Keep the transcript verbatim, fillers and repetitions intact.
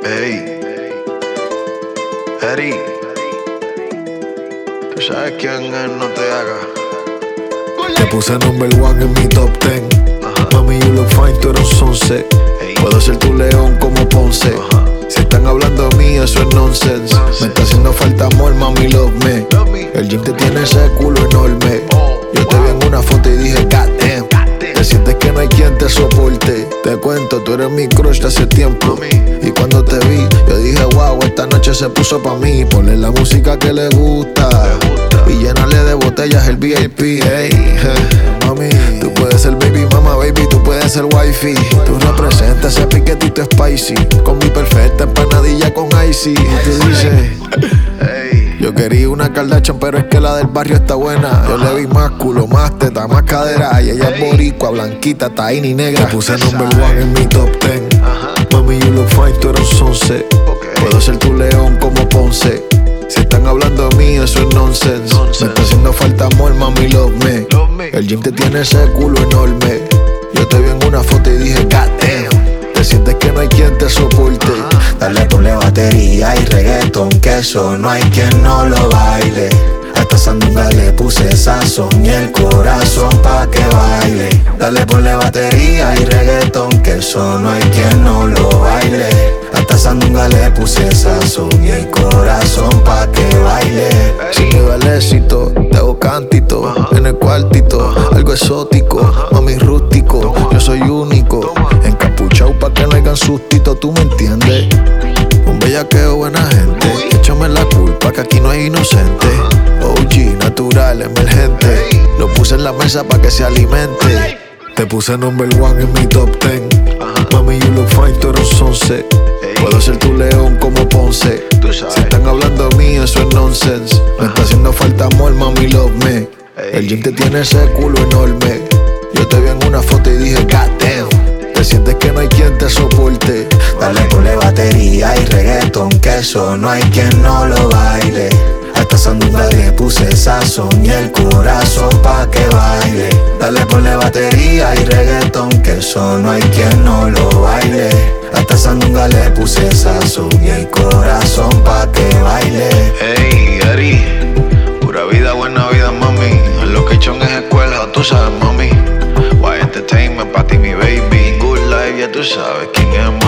Ey, Eri, tú sabes quién es, no te hagas. Te puse number one en mi top ten. Ajá. Mami, you look fine, tú eres un sunset. Ey. Puedo ser tu león como Ponce. Ajá. Si están hablando de mí, eso es nonsense. Nonsense. Me está haciendo falta amor, mami, love me. Love me. El gym te tiene ese culo enorme. Oh, Yo te vi en una foto y dije, God damn. Te sientes que no hay quien te soporte. Te cuento, tú eres mi crush de hace tiempo. Mami. Y cuando te vi, yo dije, wow, esta noche se puso pa' mí. Ponle la música que le gusta, Le gusta. y llenarle de botellas el V I P. Hey, mami, tú puedes ser baby mama, baby, tú puedes ser wifey. Tú representas ese piquetito spicy, con mi perfecta empanadilla con icy. Tú dices, Ey, yo quería una Kardashian, pero es que la del barrio está buena. Yo le vi más culo, más teta, más cadera. Y ella es boricua, blanquita, taína negra. Te puse number one en mi top ten. ajá. Mami, you look fine, tú eres un sunset. Ok. Puedo ser tu león como Ponce. Si están hablando de mí, eso es nonsense. Nonsense. Me está haciendo falta amor, mami, love me. Love me. El gym te tiene ese culo enorme. Yo te vi en una foto y dije, God damn. Te sientes que no hay quien te soporte. Ajá. Dale, ponle batería y reggaeton, que eso no hay quien no lo baile. A esta sandunga le puse sazón y el corazón pa' que baile. Dale, ponle batería y reggaeton, que eso no hay quien no lo baile. A esta sandunga le puse sazón y el corazón pa' que baile. Si me da el éxito, te hago cantito. Ajá. En el cuartito, Ajá. algo exótico, Ajá. mami rústico. Toma. Yo soy único, Toma. encapuchado pa' que no hagan sustito, tú me entiendes. Un bellaqueo, buena gente. Uy. Échame la culpa que aquí no hay inocente. O G, natural, emergente. Ey. Lo puse en la mesa pa' que se alimente. Ey. Te puse number one en mi top ten. Ajá. Mami, you look fine, tú eres un sunset. Ey. Puedo ser tu león como Ponce. Tú sabes. Si están hablando de mí, eso es nonsense. Me está haciendo falta amor, mami, love me. Ey. El gym te tiene ese culo enorme. Yo te vi en una foto y dije, God damn. Te sientes que no hay quien te soporte. Dale, ponle batería y reggaeton, que eso no hay quien no lo baile. A esta sandunga le puse sazón y el corazón pa' que baile. Dale, ponle batería y reggaeton, que eso no hay quien no lo baile. A esta sandunga le puse sazón y el corazón pa' que baile. Ey, Eri, pura vida, buena vida, mami. En location es escuela, tú sabes, mami. Why Entertainment, pa' ti, mi baby. Good life, ya tú sabes quién es,